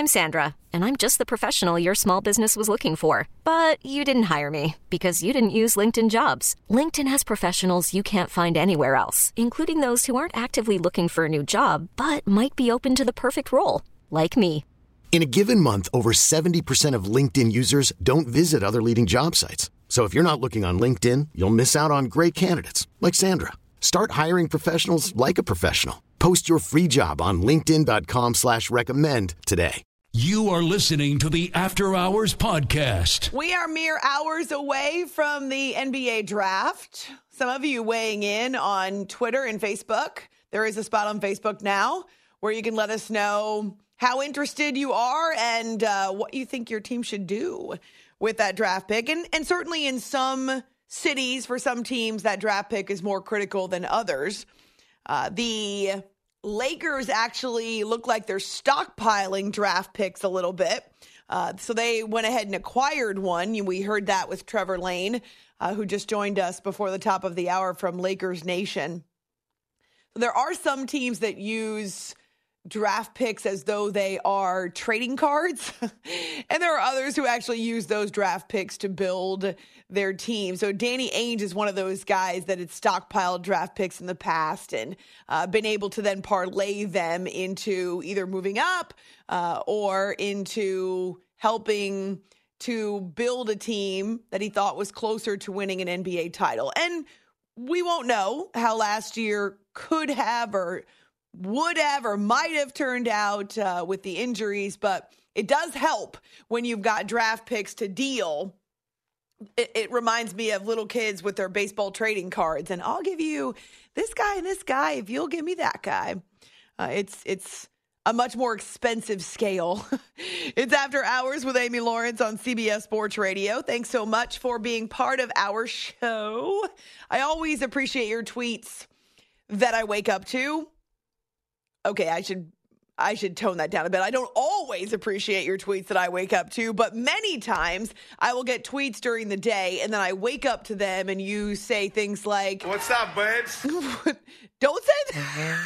I'm Sandra, and I'm just the professional your small business was looking for. But you didn't hire me because you didn't use LinkedIn Jobs. LinkedIn has professionals you can't find anywhere else, including those who aren't actively looking for a new job, but might be open to the perfect role, like me. In a given month, over 70% of LinkedIn users don't visit other leading job sites. So if you're not looking on LinkedIn, you'll miss out on great candidates like Sandra. Start hiring professionals like a professional. Post your free job on linkedin.com/recommend today. You are listening to the After Hours Podcast. We are mere hours away from the NBA draft. Some of you weighing in on Twitter and Facebook. There is a spot on Facebook now where you can let us know how interested you are and what you think your team should do with that draft pick. And certainly in some cities, for some teams, that draft pick is more critical than others. The Lakers actually look like they're stockpiling draft picks a little bit. So they went ahead and acquired one. We heard that with Trevor Lane, who just joined us before the top of the hour from Lakers Nation. There are some teams that use draft picks as though they are trading cards. And there are others who actually use those draft picks to build their team. So Danny Ainge is one of those guys that had stockpiled draft picks in the past and been able to then parlay them into either moving up or into helping to build a team that he thought was closer to winning an NBA title. And we won't know how last year could have or would have or might have turned out with the injuries, but it does help when you've got draft picks to deal. It reminds me of little kids with their baseball trading cards, and I'll give you this guy and this guy if you'll give me that guy. It's a much more expensive scale. It's After Hours with Amy Lawrence on CBS Sports Radio. Thanks so much for being part of our show. I always appreciate your tweets that I wake up to. Okay, I should tone that down a bit. I don't always appreciate your tweets that I wake up to, but many times I will get tweets during the day and then I wake up to them and you say things like, "What's up, babes?" Don't say that.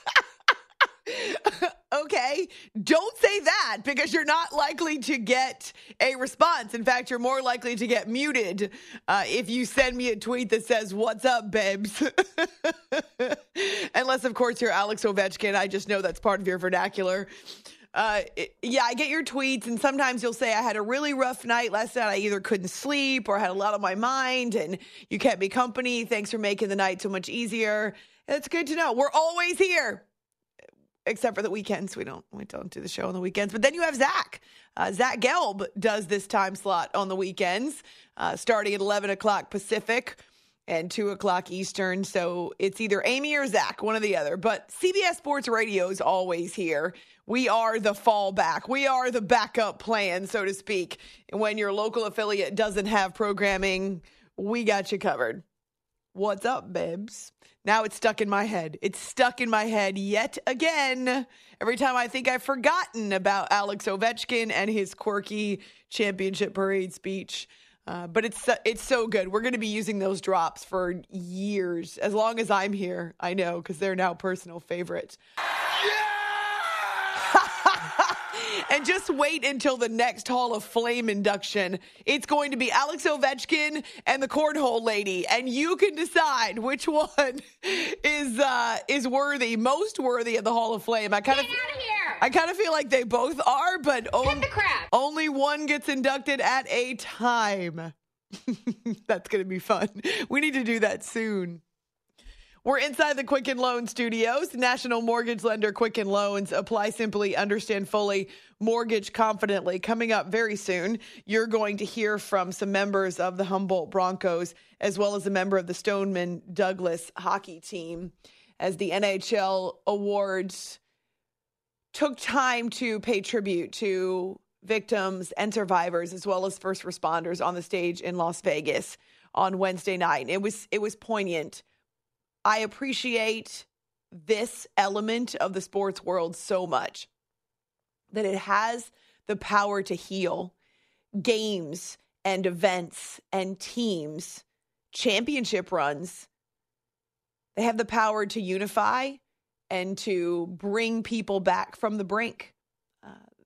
Okay, don't say that because you're not likely to get a response. In fact, you're more likely to get muted if you send me a tweet that says, "What's up, babes?" Unless, of course, you're Alex Ovechkin. I just know that's part of your vernacular. I get your tweets, and sometimes you'll say, "I had a really rough night last night. I either couldn't sleep or had a lot on my mind, and you kept me company. Thanks for making the night so much easier." It's good to know. We're always here. Except for the weekends. We don't do the show on the weekends. But then you have Zach. Zach Gelb does this time slot on the weekends, starting at 11 o'clock Pacific and 2 o'clock Eastern. So it's either Amy or Zach, one or the other. But CBS Sports Radio is always here. We are the fallback. We are the backup plan, so to speak. And when your local affiliate doesn't have programming, we got you covered. What's up, babes? Now it's stuck in my head. It's stuck in my head yet again. Every time I think I've forgotten about Alex Ovechkin and his quirky championship parade speech. But it's so good. We're going to be using those drops for years. As long as I'm here, I know, because they're now personal favorites. And just wait until the next Hall of Flame induction. It's going to be Alex Ovechkin and the cornhole lady, and you can decide which one is worthy, most worthy of the Hall of Flame. I kind of feel like they both are, but only one gets inducted at a time. That's going to be fun. We need to do that soon. We're inside the Quicken Loans studios. National mortgage lender Quicken Loans. Apply simply, understand fully, mortgage confidently. Coming up very soon, you're going to hear from some members of the Humboldt Broncos, as well as a member of the Stoneman Douglas hockey team, as the NHL awards took time to pay tribute to victims and survivors, as well as first responders on the stage in Las Vegas on Wednesday night. It was poignant. I appreciate this element of the sports world so much, that it has the power to heal games and events and teams, championship runs. They have the power to unify and to bring people back from the brink.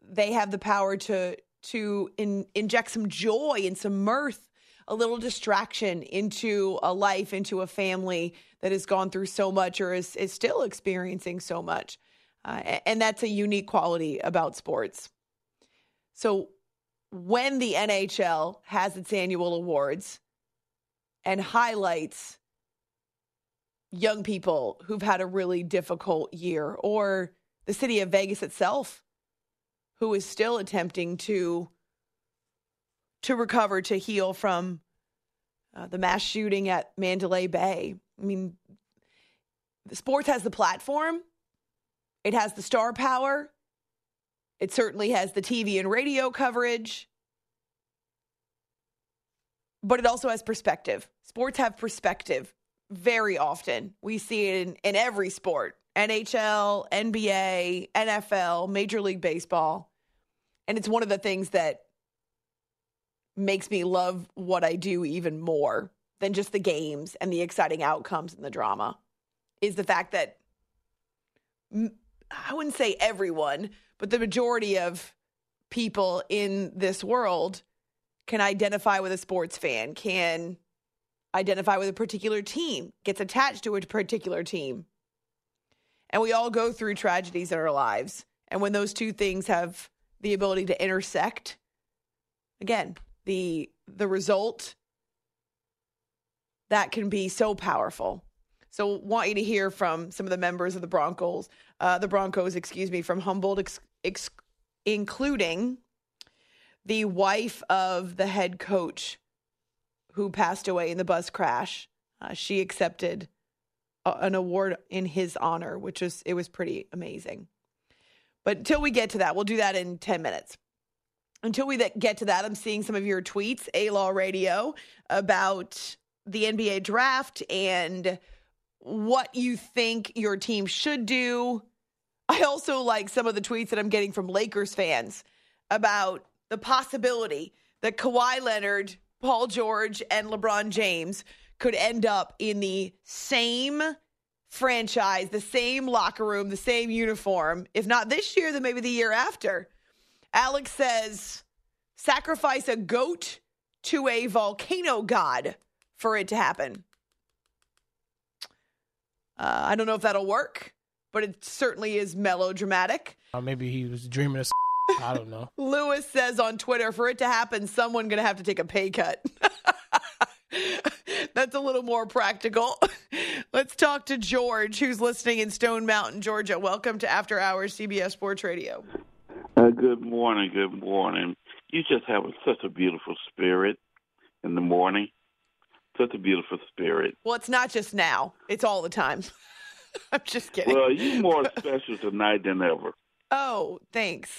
they have the power to inject some joy and some mirth, a little distraction into a life, into a family that has gone through so much or is still experiencing so much. And that's a unique quality about sports. So when the NHL has its annual awards and highlights young people who've had a really difficult year, or the city of Vegas itself, who is still attempting to recover, to heal from the mass shooting at Mandalay Bay. I mean, the sports has the platform. It has the star power. It certainly has the TV and radio coverage. But it also has perspective. Sports have perspective very often. We see it in every sport. NHL, NBA, NFL, Major League Baseball. And it's one of the things that makes me love what I do even more than just the games and the exciting outcomes and the drama, is the fact that I wouldn't say everyone, but the majority of people in this world can identify with a sports fan, can identify with a particular team, gets attached to a particular team. And we all go through tragedies in our lives. And when those two things have the ability to intersect, again, the result, that can be so powerful. So want you to hear from some of the members of the Broncos, from Humboldt, including the wife of the head coach who passed away in the bus crash. She accepted an award in his honor, it was pretty amazing. But until we get to that, we'll do that in 10 minutes. Until we get to that, I'm seeing some of your tweets, A-Law Radio, about the NBA draft and what you think your team should do. I also like some of the tweets that I'm getting from Lakers fans about the possibility that Kawhi Leonard, Paul George, and LeBron James could end up in the same franchise, the same locker room, the same uniform. If not this year, then maybe the year after. Alex says, sacrifice a goat to a volcano god for it to happen. I don't know if that'll work, but it certainly is melodramatic. Maybe he was dreaming of I don't know. Lewis says on Twitter, for it to happen, someone going to have to take a pay cut. That's a little more practical. Let's talk to George, who's listening in Stone Mountain, Georgia. Welcome to After Hours CBS Sports Radio. Good morning. Good morning. You just have such a beautiful spirit in the morning. Such a beautiful spirit. Well, it's not just now. It's all the time. I'm just kidding. Well, you're more special tonight than ever. Oh, thanks.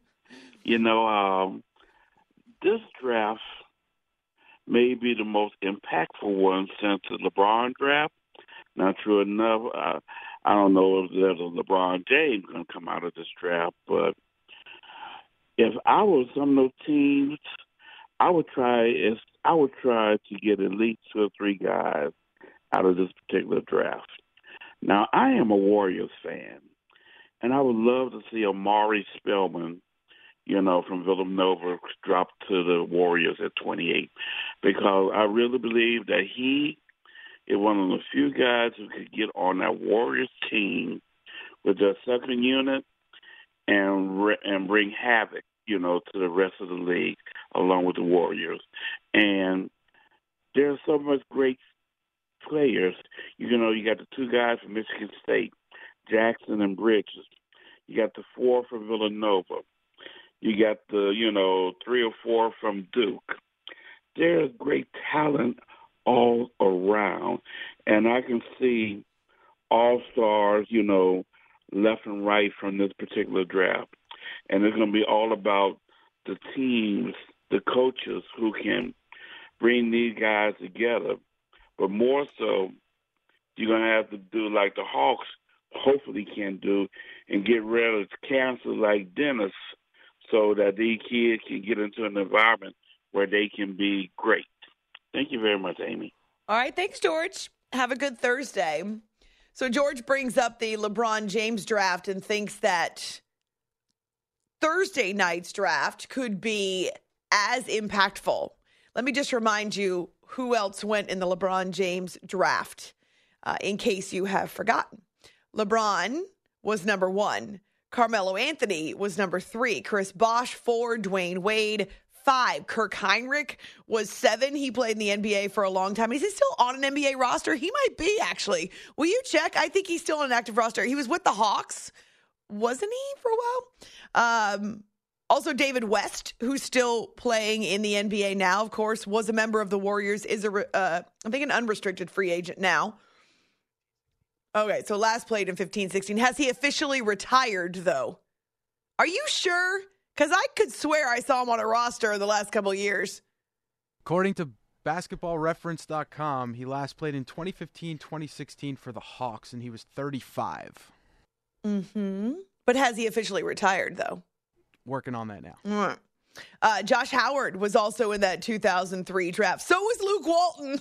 This draft may be the most impactful one since the LeBron draft. Not true enough. I don't know if there's a LeBron James going to come out of this draft, but if I was some of those teams, I would try to get at least 2 or 3 guys out of this particular draft. Now, I am a Warriors fan, and I would love to see Amari Spellman, from Villanova, drop to the Warriors at 28, because I really believe that he is one of the few guys who could get on that Warriors team with their second unit and bring havoc, to the rest of the league along with the Warriors. And there's so much great players. You got the 2 guys from Michigan State, Jackson and Bridges. You got the 4 from Villanova. You got the, 3 or 4 from Duke. There's great talent all around. And I can see all-stars, left and right from this particular draft. And it's going to be all about the teams, the coaches who can bring these guys together. But more so, you're going to have to do like the Hawks hopefully can do and get rid of cancer like Dennis so that these kids can get into an environment where they can be great. Thank you very much, Amy. All right. Thanks, George. Have a good Thursday. So George brings up the LeBron James draft and thinks that Thursday night's draft could be as impactful. Let me just remind you who else went in the LeBron James draft, in case you have forgotten. LeBron was number 1. Carmelo Anthony was number 3. Chris Bosh, 4. Dwayne Wade, 5. Kirk Heinrich was 7. He played in the NBA for a long time. Is he still on an NBA roster? He might be, actually. Will you check? I think he's still on an active roster. He was with the Hawks, wasn't he, for a while? Also, David West, who's still playing in the NBA now, of course, was a member of the Warriors, is I think an unrestricted free agent now. Okay, so last played in 15-16. Has he officially retired, though? Are you sure? Because I could swear I saw him on a roster the last couple of years. According to basketballreference.com, he last played in 2015-2016 for the Hawks, and he was 35. Mm-hmm. But has he officially retired, though? Working on that now. Josh Howard was also in that 2003 draft. So was Luke Walton.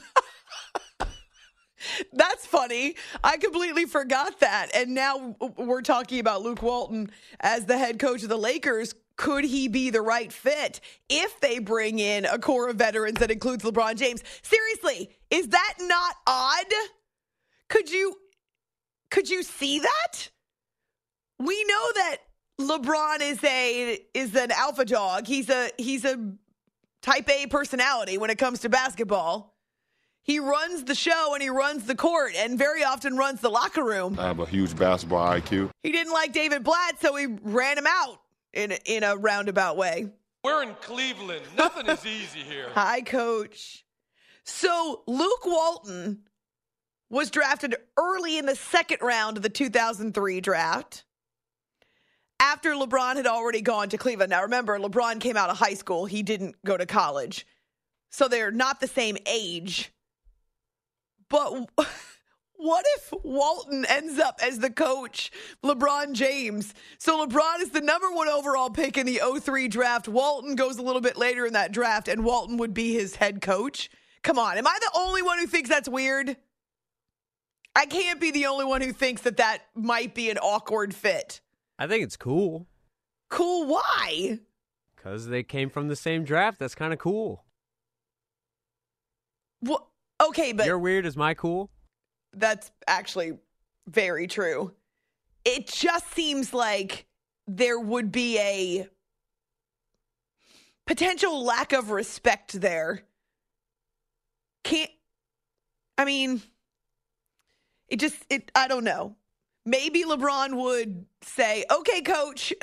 That's funny. I completely forgot that. And now we're talking about Luke Walton as the head coach of the Lakers. Could he be the right fit if they bring in a core of veterans that includes LeBron James? Seriously, is that not odd? Could you see that? We know that LeBron is an alpha dog. He's a type A personality when it comes to basketball. He runs the show and he runs the court and very often runs the locker room. I have a huge basketball IQ. He didn't like David Blatt, so he ran him out in a roundabout way. We're in Cleveland. Nothing is easy here. Hi, Coach. So Luke Walton was drafted early in the second round of the 2003 draft after LeBron had already gone to Cleveland. Now, remember, LeBron came out of high school. He didn't go to college. So they're not the same age. But what if Walton ends up as the coach, LeBron James? So LeBron is the number 1 overall pick in the 2003 draft. Walton goes a little bit later in that draft, and Walton would be his head coach. Come on, am I the only one who thinks that's weird? I can't be the only one who thinks that might be an awkward fit. I think it's cool. Cool, why? Because they came from the same draft. That's kind of cool. Well, okay, but your weird is my cool. That's actually very true. It just seems like there would be a potential lack of respect there. I don't know. Maybe LeBron would say, okay, coach.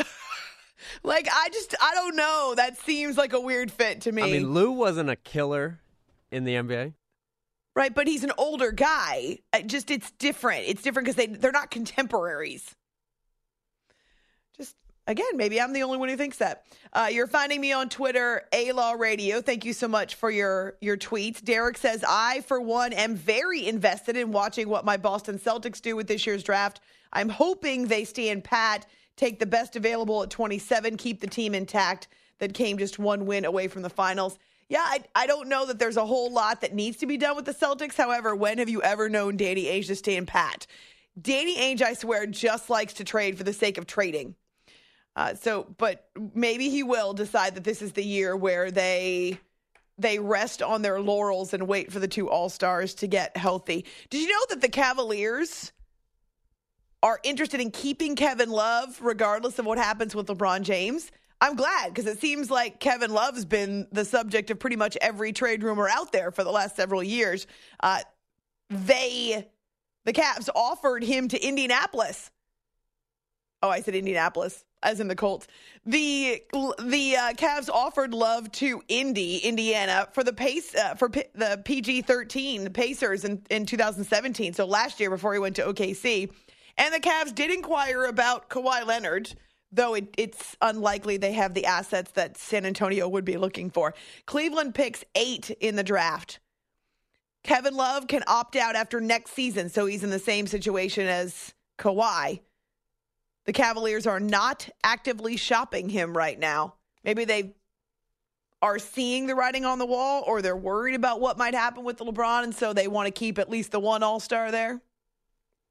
I don't know. That seems like a weird fit to me. I mean, Lou wasn't a killer in the NBA. Right, but he's an older guy. It's different. It's different because they're not contemporaries. Just, again, maybe I'm the only one who thinks that. You're finding me on Twitter, A-Law Radio. Thank you so much for your tweets. Derek says, I, for one, am very invested in watching what my Boston Celtics do with this year's draft. I'm hoping they stand pat, take the best available at 27, keep the team intact that came just 1 win away from the finals. Yeah, I don't know that there's a whole lot that needs to be done with the Celtics. However, when have you ever known Danny Ainge to stand pat? Danny Ainge, I swear, just likes to trade for the sake of trading. But maybe he will decide that this is the year where they rest on their laurels and wait for the 2 All-Stars to get healthy. Did you know that the Cavaliers are interested in keeping Kevin Love regardless of what happens with LeBron James? I'm glad, because it seems like Kevin Love's been the subject of pretty much every trade rumor out there for the last several years. The Cavs offered him to Indianapolis. Oh, I said Indianapolis, as in the Colts. The Cavs offered Love to Indiana, for the the PG-13, the Pacers in 2017. So last year before he went to OKC. And the Cavs did inquire about Kawhi Leonard, though it's unlikely they have the assets that San Antonio would be looking for. Cleveland picks 8 in the draft. Kevin Love can opt out after next season, so he's in the same situation as Kawhi. The Cavaliers are not actively shopping him right now. Maybe they are seeing the writing on the wall, or they're worried about what might happen with LeBron, and so they want to keep at least the 1 All-Star there.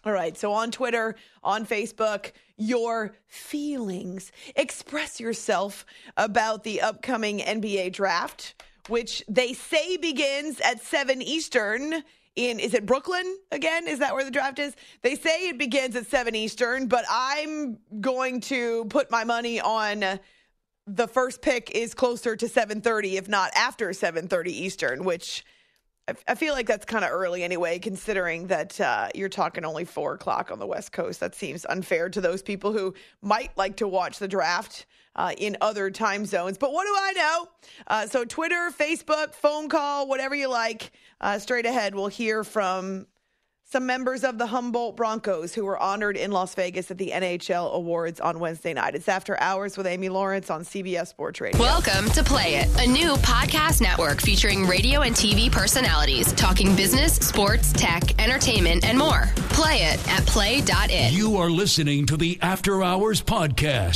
All right, so on Twitter, on Facebook, your feelings. Express yourself about the upcoming NBA draft, which they say begins at 7 Eastern is it Brooklyn again? Is that where the draft is? They say it begins at 7 Eastern, but I'm going to put my money on the first pick is closer to 7:30, if not after 7:30 Eastern, which I feel like that's kind of early anyway, considering that you're talking only 4 o'clock on the West Coast. That seems unfair to those people who might like to watch the draft in other time zones. But what do I know? So Twitter, Facebook, phone call, whatever you like. Straight ahead, we'll hear from some members of the Humboldt Broncos who were honored in Las Vegas at the NHL Awards on Wednesday night. It's After Hours with Amy Lawrence on CBS Sports Radio. Welcome to Play It, a new podcast network featuring radio and TV personalities talking business, sports, tech, entertainment, and more. Play it at play.it. You are listening to the After Hours Podcast.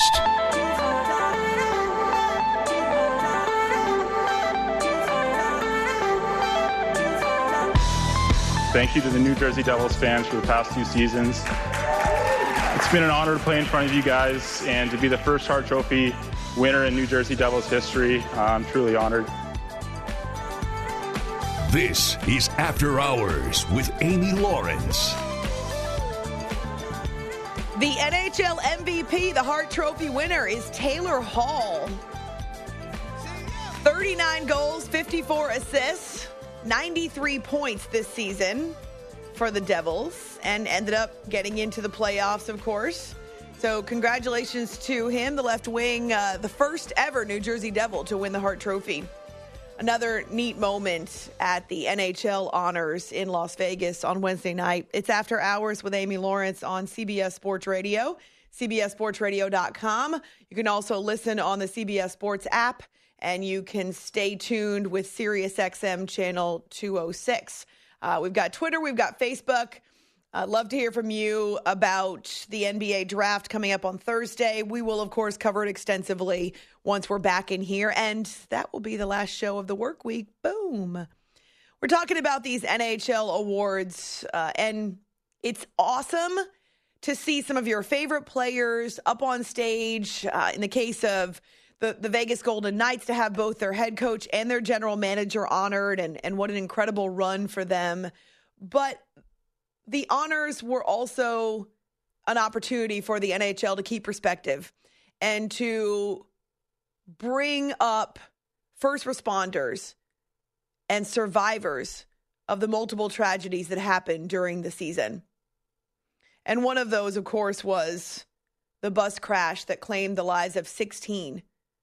Thank you to the New Jersey Devils fans for the past 2 seasons. It's been an honor to play in front of you guys and to be the first Hart Trophy winner in New Jersey Devils history. I'm truly honored. This is After Hours with Amy Lawrence. The NHL MVP, the Hart Trophy winner, is Taylor Hall. 39 goals, 54 assists. 93 points this season for the Devils and ended up getting into the playoffs, of course. So congratulations to him, the left wing, the first ever New Jersey Devil to win the Hart Trophy. Another neat moment at the NHL Honors in Las Vegas on Wednesday night. It's After Hours with Amy Lawrence on CBS Sports Radio, cbssportsradio.com. You can also listen on the CBS Sports app, and you can stay tuned with SiriusXM channel 206. We've got Twitter, we've got Facebook. I'd love to hear from you about the NBA draft coming up on Thursday. We will, of course, cover it extensively once we're back in here, and that will be the last show of the work week. Boom. We're talking about these NHL awards, and it's awesome to see some of your favorite players up on stage. In the case of the Vegas Golden Knights, to have both their head coach and their general manager honored, and what an incredible run for them. But the honors were also an opportunity for the NHL to keep perspective and to bring up first responders and survivors of the multiple tragedies that happened during the season. And one of those, of course, was the bus crash that claimed the lives of 16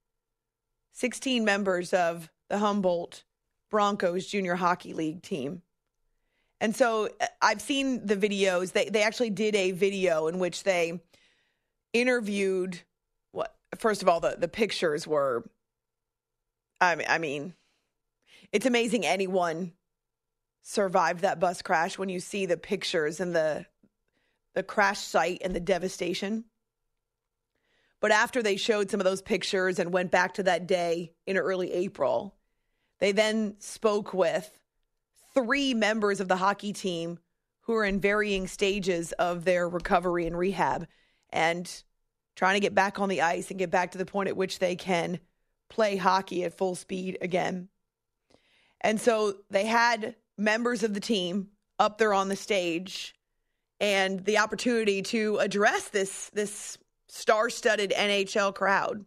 members of the Humboldt Broncos Junior Hockey League team. And so I've seen the videos. They actually did a video in which they interviewed, first of all, the pictures were, I mean, it's amazing anyone survived that bus crash when you see the pictures and the crash site and the devastation. But after they showed some of those pictures and went back to that day in early April, they then spoke with 3 members of the hockey team who are in varying stages of their recovery and rehab and trying to get back on the ice and get back to the point at which they can play hockey at full speed again. And so they had members of the team up there on the stage and the opportunity to address this star-studded NHL crowd.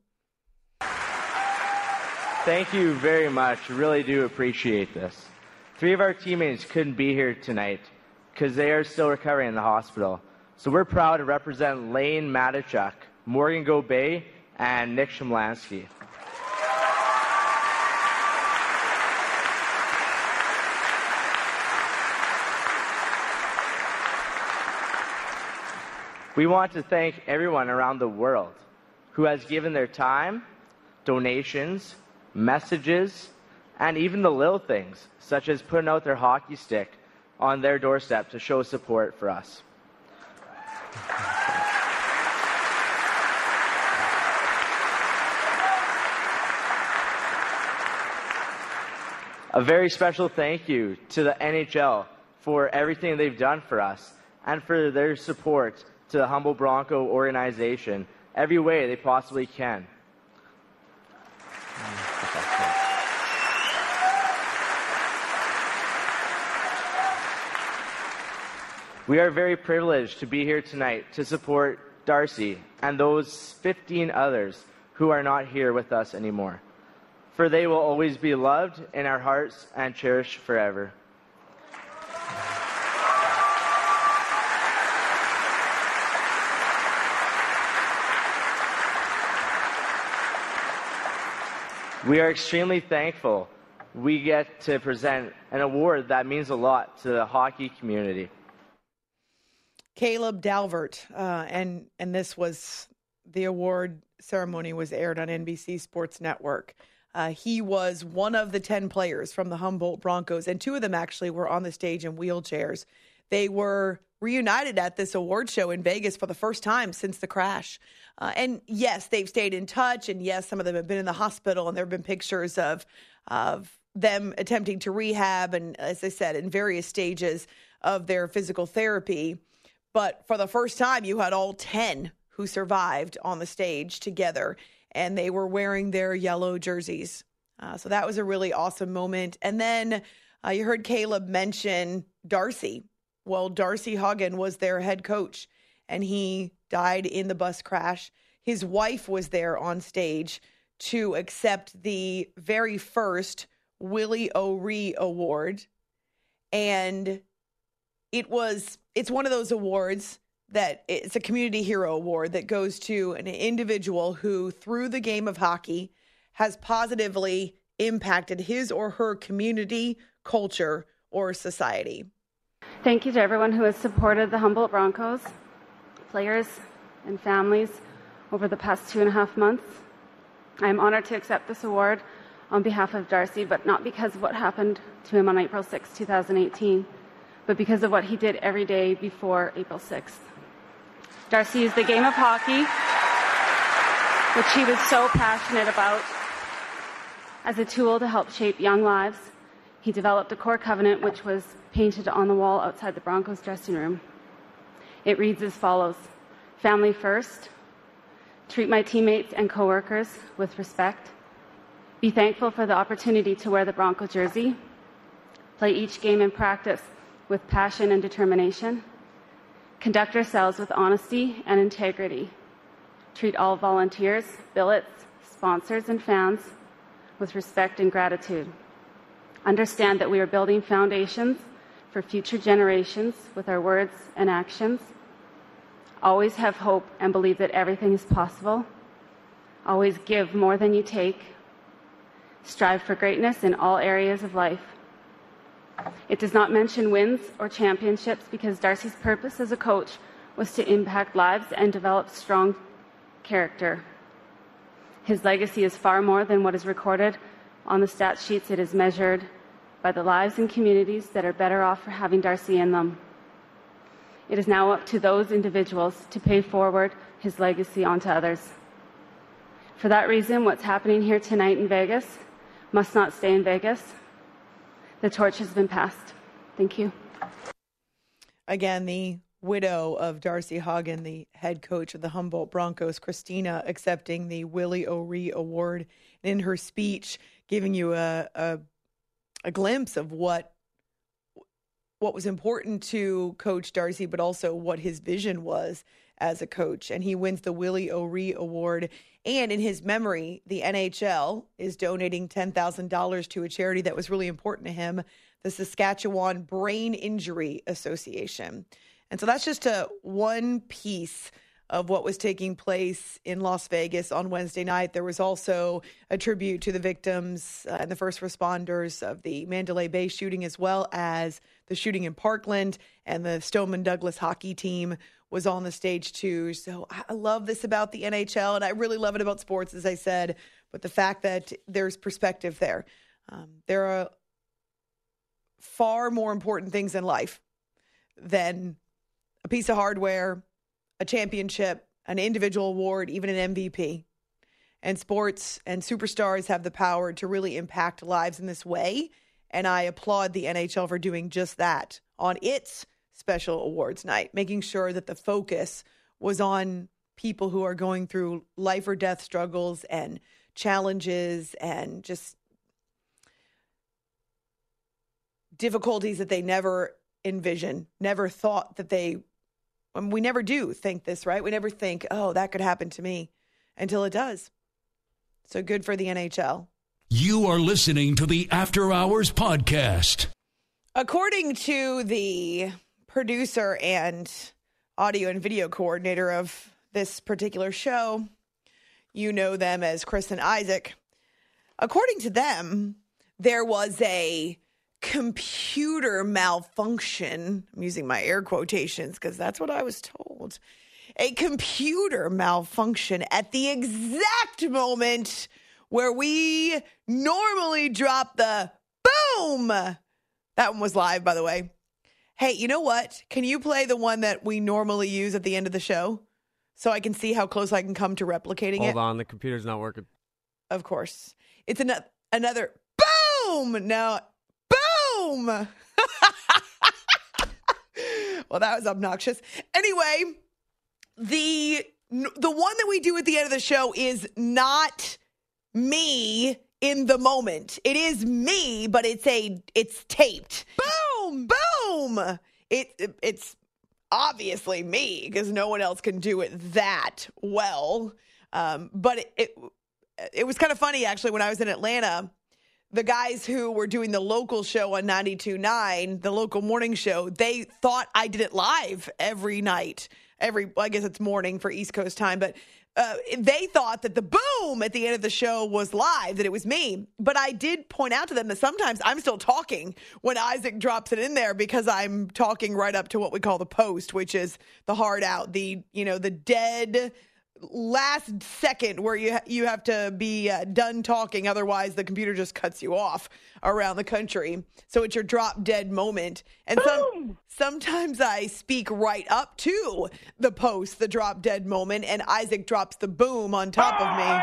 Thank you very much. Really do appreciate this. 3 of our teammates couldn't be here tonight because they are still recovering in the hospital. So we're proud to represent Lane Matichuk, Morgan Gobey, and Nick Shimlansky. We want to thank everyone around the world who has given their time, donations, messages, and even the little things, such as putting out their hockey stick on their doorstep to show support for us. A very special thank you to the NHL for everything they've done for us and for their support to the Humboldt Bronco organization every way they possibly can. We are very privileged to be here tonight to support Darcy and those 15 others who are not here with us anymore, for they will always be loved in our hearts and cherished forever. We are extremely thankful we get to present an award that means a lot to the hockey community. Caleb Dalvert, and this was the award ceremony was aired on NBC Sports Network. He was one of the 10 players from the Humboldt Broncos, and 2 of them actually were on the stage in wheelchairs. They were reunited at this award show in Vegas for the first time since the crash. And yes, they've stayed in touch, and yes, some of them have been in the hospital, and there have been pictures of them attempting to rehab, and as I said, in various stages of their physical therapy. But for the first time, you had all 10 who survived on the stage together, and they were wearing their yellow jerseys. So that was a really awesome moment. And then you heard Caleb mention Darcy. Well, Darcy Haugen was their head coach, and he died in the bus crash. His wife was there on stage to accept the very first Willie O'Ree Award. And it's one of those awards that it's a community hero award that goes to an individual who, through the game of hockey, has positively impacted his or her community, culture, or society. Thank you to everyone who has supported the Humboldt Broncos, players and families over the past 2.5 months. I am honored to accept this award on behalf of Darcy, but not because of what happened to him on April 6, 2018, but because of what he did every day before April 6th. Darcy used the game of hockey, which he was so passionate about, as a tool to help shape young lives. He developed a core covenant which was painted on the wall outside the Broncos dressing room. It reads as follows: family first, treat my teammates and coworkers with respect, be thankful for the opportunity to wear the Bronco jersey, play each game in practice with passion and determination, conduct ourselves with honesty and integrity, treat all volunteers, billets, sponsors, and fans with respect and gratitude. Understand that we are building foundations for future generations with our words and actions. Always have hope and believe that everything is possible. Always give more than you take. Strive for greatness in all areas of life. It does not mention wins or championships because Darcy's purpose as a coach was to impact lives and develop strong character. His legacy is far more than what is recorded on the stat sheets. It is measured by the lives and communities that are better off for having Darcy in them. It is now up to those individuals to pay forward his legacy onto others. For that reason, what's happening here tonight in Vegas must not stay in Vegas. The torch has been passed. Thank you. Again, the widow of Darcy Haugen, the head coach of the Humboldt Broncos, Christina, accepting the Willie O'Ree Award. In her speech, giving you a glimpse of what was important to Coach Darcy, but also what his vision was as a coach. And he wins the Willie O'Ree Award. And in his memory, the NHL is donating $10,000 to a charity that was really important to him, the Saskatchewan Brain Injury Association. And so that's just one piece of what was taking place in Las Vegas on Wednesday night. There was also a tribute to the victims and the first responders of the Mandalay Bay shooting, as well as the shooting in Parkland, and the Stoneman Douglas hockey team was on the stage too. So I love this about the NHL, and I really love it about sports, as I said, but the fact that there's perspective there. There are far more important things in life than a piece of hardware, a championship, an individual award, even an MVP. And sports and superstars have the power to really impact lives in this way. And I applaud the NHL for doing just that on its special awards night, making sure that the focus was on people who are going through life or death struggles and challenges and just difficulties that they never envisioned, never thought that we never do think this, right? We never think, oh, that could happen to me until it does. So good for the NHL. You are listening to the After Hours Podcast. According to the producer and audio and video coordinator of this particular show, you know them as Chris and Isaac. According to them, there was a computer malfunction. I'm using my air quotations because that's what I was told. A computer malfunction at the exact moment where we normally drop the boom. That one was live, by the way. Hey, you know what? Can you play the one that we normally use at the end of the show so I can see how close I can come to replicating it? Hold on, the computer's not working. Of course. It's another boom. No, boom. Well, that was obnoxious. Anyway, the one that we do at the end of the show is not me in the moment. It is me, but it's taped. Boom, boom. It's obviously me because no one else can do it that well. But it was kind of funny actually when I was in Atlanta. The guys who were doing the local show on 92.9, the local morning show, they thought I did it live every night. I guess it's morning for East Coast time, but they thought that the boom at the end of the show was live, that it was me. But I did point out to them that sometimes I'm still talking when Isaac drops it in there because I'm talking right up to what we call the post, which is the hard out, the dead last second where you have to be done talking. Otherwise, the computer just cuts you off around the country. So it's your drop dead moment. And sometimes I speak right up to the post, the drop dead moment, and Isaac drops the boom on top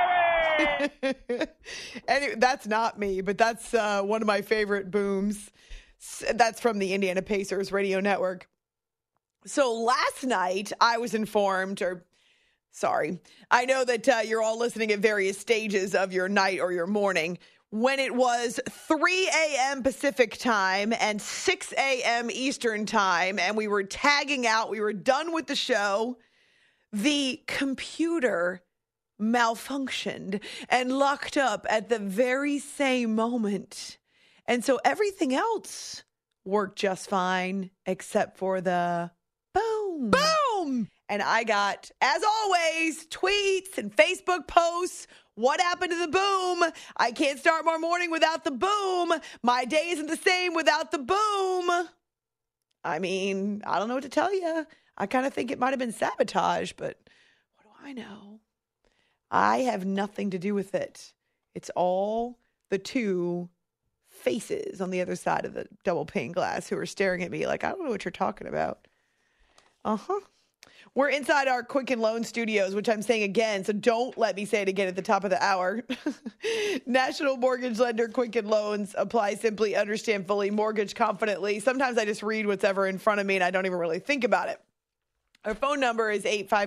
of me. Anyway, that's not me, but that's one of my favorite booms. That's from the Indiana Pacers radio network. So last night I was informed, I know that you're all listening at various stages of your night or your morning. When it was 3 a.m. Pacific time and 6 a.m. Eastern time, and we were tagging out, we were done with the show, the computer malfunctioned and locked up at the very same moment. And so everything else worked just fine except for the boom. Boom! And I got, as always, tweets and Facebook posts. What happened to the boom? I can't start my morning without the boom. My day isn't the same without the boom. I mean, I don't know what to tell you. I kind of think it might have been sabotage, but what do I know? I have nothing to do with it. It's all the two faces on the other side of the double pane glass who are staring at me like, I don't know what you're talking about. Uh-huh. We're inside our Quicken Loan studios, which I'm saying again, so don't let me say it again at the top of the hour. National Mortgage Lender Quicken Loans. Apply simply, understand fully, mortgage confidently. Sometimes I just read what's ever in front of me and I don't even really think about it. Our phone number is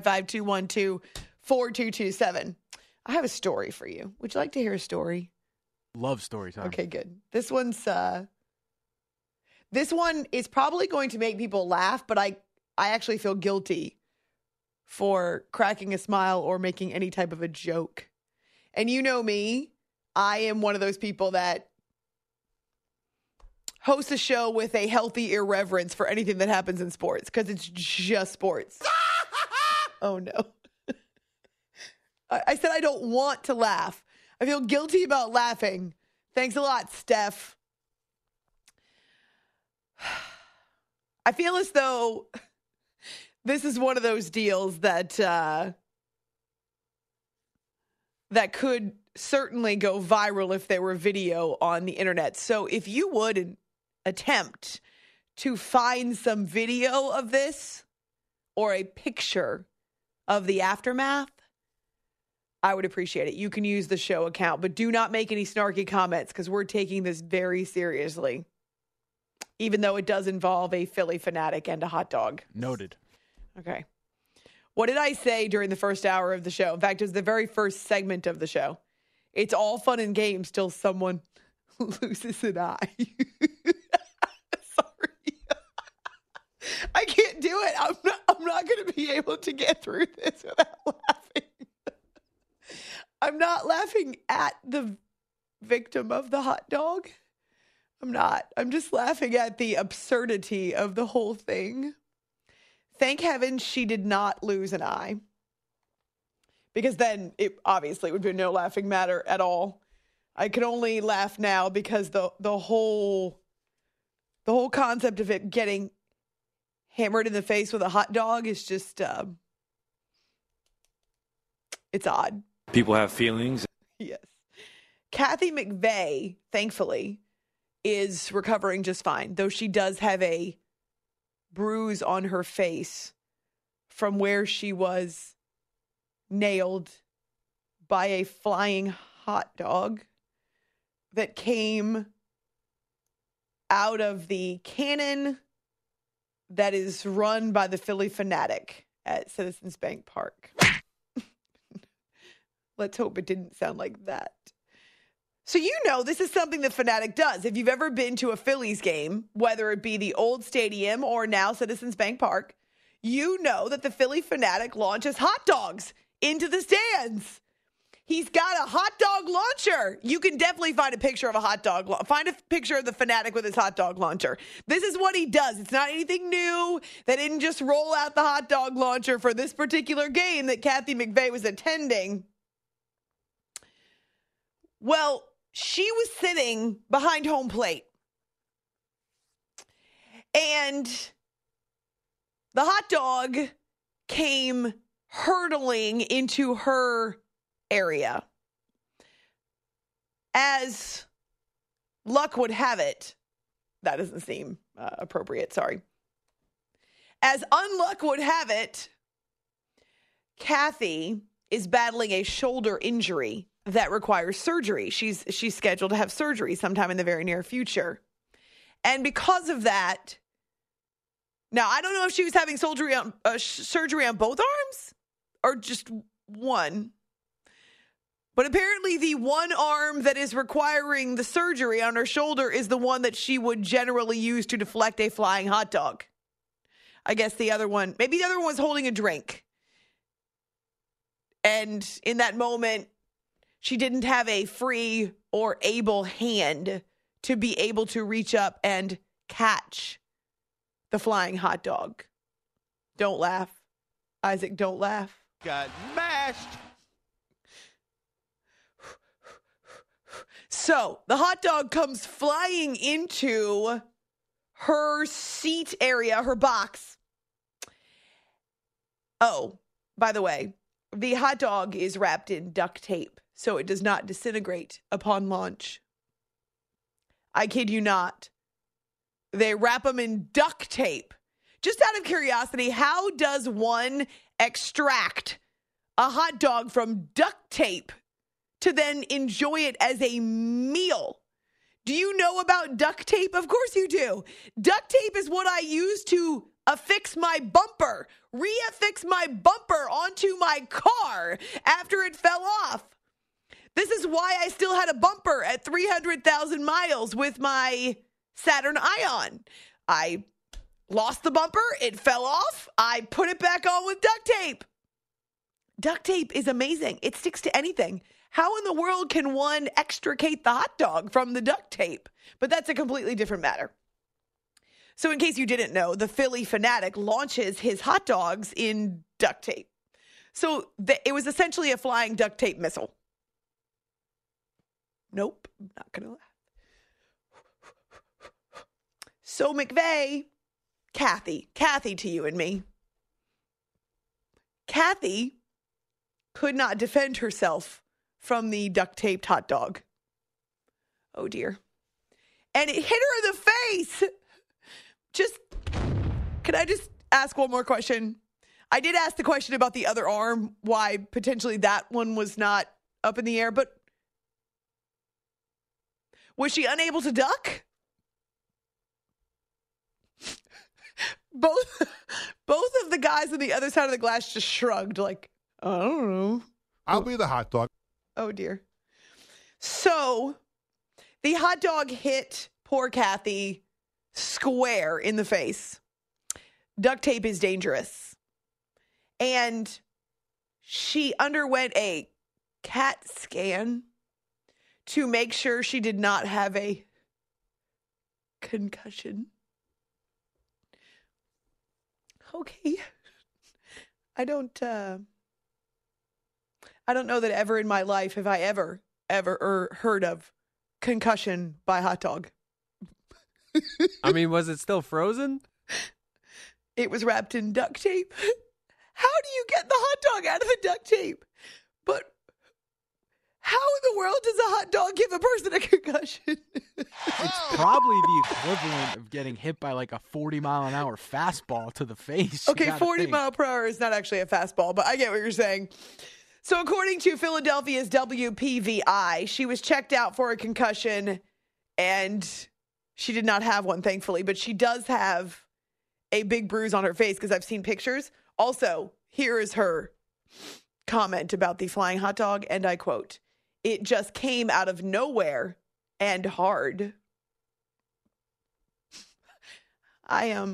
855-212-4227. I have a story for you. Would you like to hear a story? Love story time. Okay, good. This one is probably going to make people laugh, but I actually feel guilty for cracking a smile or making any type of a joke. And you know me, I am one of those people that hosts a show with a healthy irreverence for anything that happens in sports because it's just sports. Oh, no. I said I don't want to laugh. I feel guilty about laughing. Thanks a lot, Steph. I feel as though this is one of those deals that could certainly go viral if there were video on the internet. So if you would attempt to find some video of this or a picture of the aftermath, I would appreciate it. You can use the show account, but do not make any snarky comments because we're taking this very seriously. even though it does involve a Philly fanatic and a hot dog. Noted. Okay. What did I say during the first hour of the show? In fact, it was the very first segment of the show. It's all fun and games till someone loses an eye. Sorry. I can't do it. I'm not going to be able to get through this without laughing. I'm not laughing at the victim of the hot dog. I'm not. I'm just laughing at the absurdity of the whole thing. Thank heaven she did not lose an eye, because then it obviously would be no laughing matter at all. I can only laugh now because the whole concept of it getting hammered in the face with a hot dog is just it's odd. People have feelings. Yes. Kathy McVeigh, thankfully, is recovering just fine, though she does have a bruise on her face from where she was nailed by a flying hot dog that came out of the cannon that is run by the Philly Fanatic at Citizens Bank Park. Let's hope it didn't sound like that. So this is something the Fanatic does. If you've ever been to a Phillies game, whether it be the old stadium or now Citizens Bank Park, you know that the Philly Fanatic launches hot dogs into the stands. He's got a hot dog launcher. You can definitely find a picture of a hot dog. Find a picture of the Fanatic with his hot dog launcher. This is what he does. It's not anything new. They didn't just roll out the hot dog launcher for this particular game that Kathy McVeigh was attending. Well, she was sitting behind home plate. And the hot dog came hurtling into her area. As luck would have it, that doesn't seem appropriate, sorry. As unluck would have it, Kathy is battling a shoulder injury that requires surgery. She's scheduled to have surgery sometime in the very near future. And because of that, now I don't know if she was having surgery on both arms or just one. But apparently the one arm that is requiring the surgery on her shoulder is the one that she would generally use to deflect a flying hot dog. I guess maybe the other one was holding a drink. And in that moment, she didn't have a free or able hand to be able to reach up and catch the flying hot dog. Don't laugh. Isaac, don't laugh. Got mashed. So the hot dog comes flying into her seat area, her box. Oh, by the way, the hot dog is wrapped in duct tape, so it does not disintegrate upon launch. I kid you not. They wrap them in duct tape. Just out of curiosity, how does one extract a hot dog from duct tape to then enjoy it as a meal? Do you know about duct tape? Of course you do. Duct tape is what I use to affix my bumper, reaffix my bumper onto my car after it fell off. This is why I still had a bumper at 300,000 miles with my Saturn Ion. I lost the bumper. It fell off. I put it back on with duct tape. Duct tape is amazing. It sticks to anything. How in the world can one extricate the hot dog from the duct tape? But that's a completely different matter. So in case you didn't know, the Philly Fanatic launches his hot dogs in duct tape. So it was essentially a flying duct tape missile. Nope, I'm not going to laugh. So McVeigh, Kathy to you and me. Kathy could not defend herself from the duct taped hot dog. Oh dear. And it hit her in the face. Can I just ask one more question? I did ask the question about the other arm, why potentially that one was not up in the air, but was she unable to duck? Both of the guys on the other side of the glass just shrugged like, I don't know. I'll be the hot dog. Oh, dear. So the hot dog hit poor Kathy square in the face. Duct tape is dangerous. And she underwent a CAT scan to make sure she did not have a concussion. Okay. I don't know that ever in my life have I ever heard of concussion by hot dog. I mean, was it still frozen? It was wrapped in duct tape. How do you get the hot dog out of the duct tape? But how in the world does a hot dog give a person a concussion? It's probably the equivalent of getting hit by like a 40-mile-an-hour fastball to the face. Okay, 40 mile per hour is not actually a fastball, but I get what you're saying. So according to Philadelphia's WPVI, she was checked out for a concussion, and she did not have one, thankfully, but she does have a big bruise on her face because I've seen pictures. Also, here is her comment about the flying hot dog, and I quote, "It just came out of nowhere and hard." I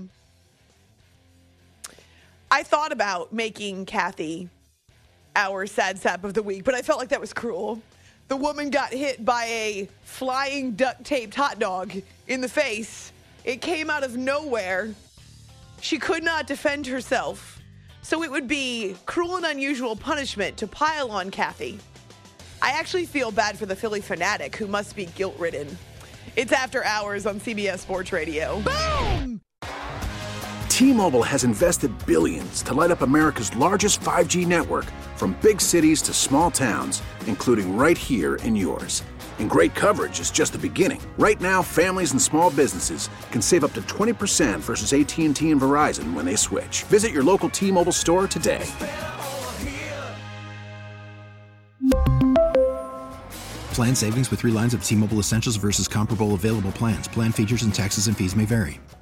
thought about making Kathy our sad sap of the week, but I felt like that was cruel. The woman got hit by a flying duct-taped hot dog in the face. It came out of nowhere. She could not defend herself. So it would be cruel and unusual punishment to pile on Kathy. I actually feel bad for the Philly fanatic who must be guilt-ridden. It's After Hours on CBS Sports Radio. Boom! T-Mobile has invested billions to light up America's largest 5G network, from big cities to small towns, including right here in yours. And great coverage is just the beginning. Right now, families and small businesses can save up to 20% versus AT&T and Verizon when they switch. Visit your local T-Mobile store today. Plan savings with 3 lines of T-Mobile Essentials versus comparable available plans. Plan features and taxes and fees may vary.